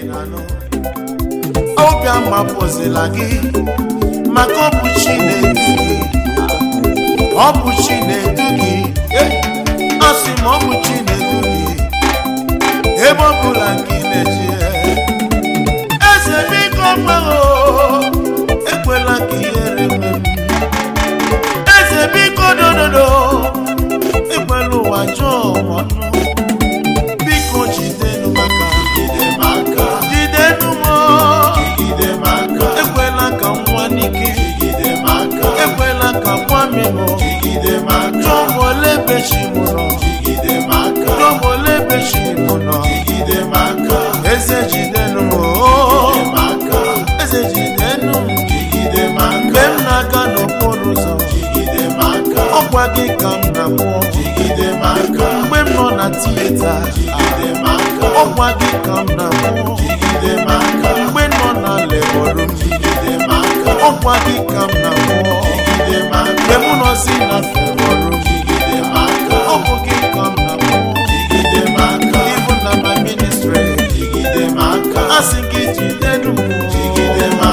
nano obia mapozela gị maka ọ bụ Chinedu gị ọ bụ Chinedu gị asị m ọ bụ Chinedu gị ebe ọ bụla gị na-eje eze biko mmanụ ekwela ka ihere mee m eze biko dododo ekwela ụwa jụọ ọnụ biko jidenu maka jidenu m ekwela ka nwa n'ike ekwela ka nwa mmemo jọmole bechi m nọ jọmole bechi m nọ eze jidenu m eze jidenu m mgbe m na-aga n'okporo ụzọ ọkwa gị ka m na-akpọ mgbe m nọ na tiyeta ọkwa gị ka m na-akpọ mgbe nọ na lebọrụ ọkwa gị ka m na-akpọ mgbe m nọzi na febọrụ ọ bụ gị ka m na-akpọ ibu na my ministry asị gị jidenu m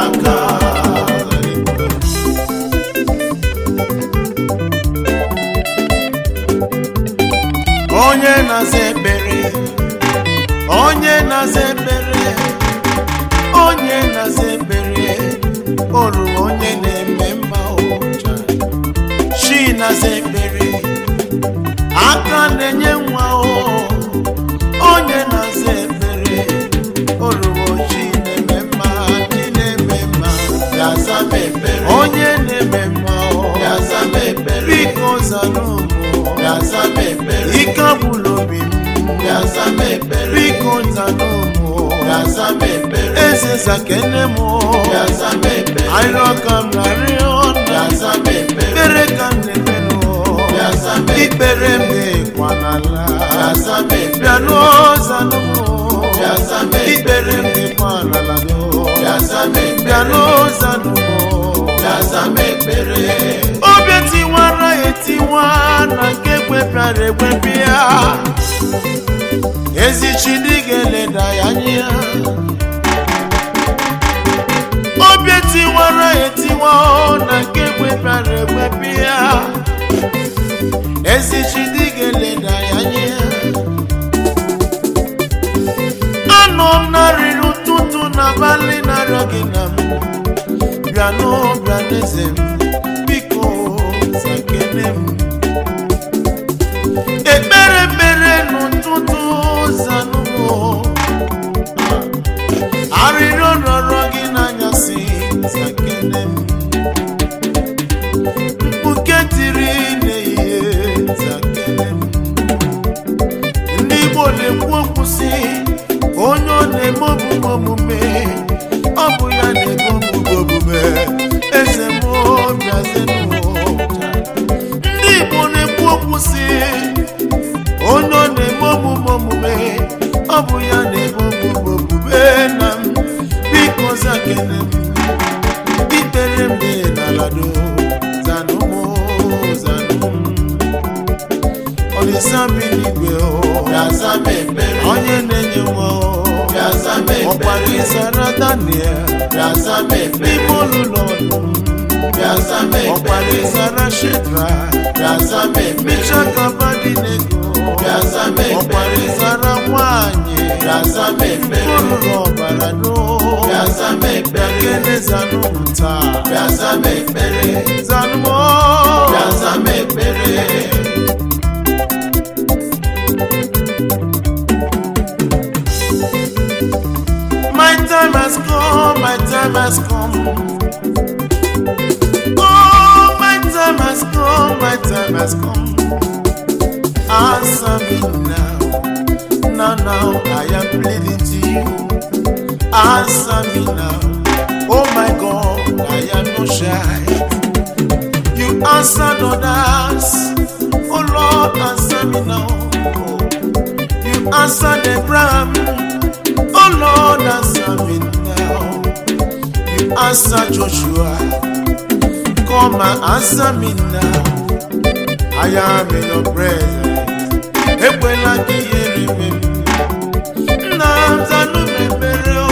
onye na-aza ekpere onye na-aza ekpere onye na-aza ekpere o ruru onye na-eme mma ụja chi na-aza ekpere aka na-enye nwa onye na-aza ekpere o ruru chi na-eme mma chi na-eme mma onye na-eme mma biko zanụ ike gwụrụ obi m biko zanụ eze zakene m arịọ ka m na-arịọ ekpere ka m na-ekpere ikpere m na-ekwa n'ala bịanụ zanụ m ikpere m na-ekwa n'ala bịanụ zanụ obi tiwara etiwa na nke gwepịara egwepịa ezi Chidi ga-eleda ya anya obi tiwara etiwa na nke gwepịara egwepịa ezi Chidi ga-eleda ya anya anọ m narịrị ụtụtụ n'abalị na-arịọ gị na m bịanụ bịaneze m biko zakene m ekpere mere n'ụtụtụ zanụ arịrịọ rọrọ gị n'anyasị zakene m mkpuke tiri n'ehihie zakene m ndị Igbo na-ekwu okwu sị onye ọ na-eme omume ọ bụ ya na-eme omume eze m bịazenụ ndị Igbo na-ekwu okwu sị onye ọ na-eme omume ọ bụ ya na-eme omume na m biko zakene m ikpere m dị n'alado zanụ m Olisa bi n'igwe onye na-enye nwa ọkpara ịzara Daniel n'ime ụlọ ọkpara ịzara Shedra Meshak Abednego ọkpara ịzara nwanyị ụlọ ọbara n'okene zanụ taa zanụ My time has come, my time has come. Oh, my time has come, my time has come. Answer me now, now I am pleading to you. Answer me now, oh my God, I am no shy. You answered others, oh Lord, answer me now. You answered Abraham, oh Lord, answer me now. You answer Joshua, come and answer me now. I am in your presence. Ekwela ki yere me. Na mzanu me mere o.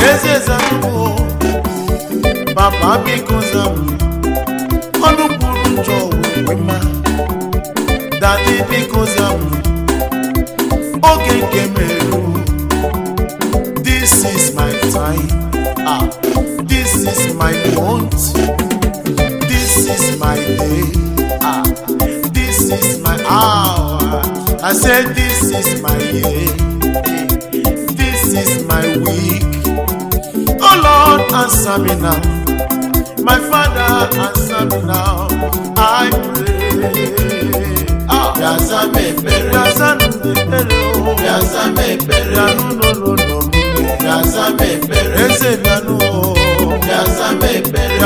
Ezezanuo, Papa Bikozam, Onupuru Wema, Daddy Bikozam, Oge Kemeru. This is my time, this is my month, this is my day, this is my hour. I said this is my year, this is my week. Oh Lord, answer me now. My Father, answer me now. I pray. Yazame pere, yazame pere, yazame pere, no. Yazame pere, yazame pere, yazame pere,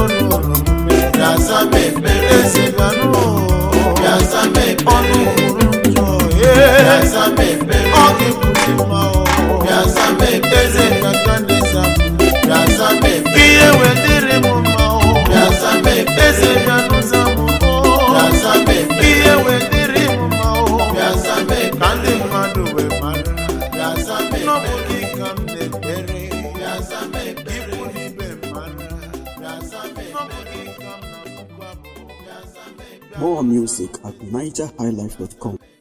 yazame pere, yazame pere, yazame pere, yazame kiye wedire mama, yazame pere, yazame kiye wedire mama, yazame kande maduwe mara, yazame nobody come pere, yazame pere, ibe mara, yazame nobody come na kwabo, yazame. More music at NigerHighlife.com.